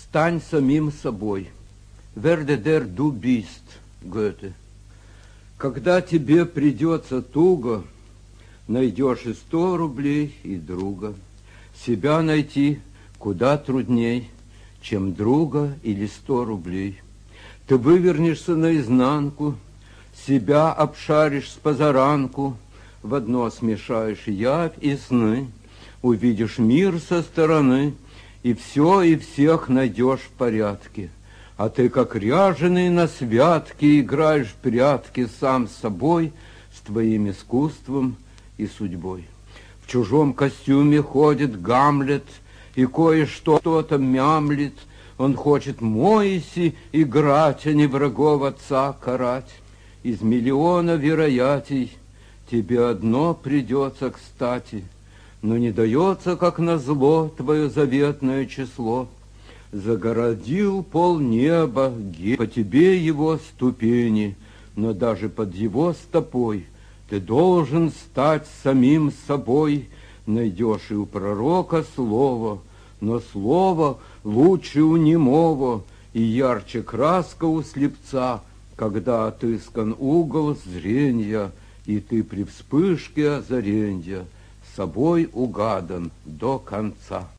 Стань самим собой. Werde der du bist, Goethe. Когда тебе придется туго, найдешь и 100 рублей, и друга. Себя найти куда трудней, чем друга или 100 рублей. Ты вывернешься наизнанку, себя обшаришь спозаранку, в одно смешаешь явь и сны, увидишь мир со стороны, и все и всех найдешь в порядке. А ты, как ряженый на святке, играешь в прятки сам с собой, с твоим искусством и судьбой. В чужом костюме ходит Гамлет, и кое-что-то мямлит. Он хочет Моиси играть, а не врагов отца карать. Из миллиона вероятий тебе одно придется кстати, но не дается, как назло, твое заветное число. Загородил полнеба, по тебе его ступени, но даже под его стопой ты должен стать самим собой. Найдешь и у пророка слово, но слово лучше у немого, и ярче краска у слепца, когда отыскан угол зрения, и ты при вспышке озаренья собой угадан до конца.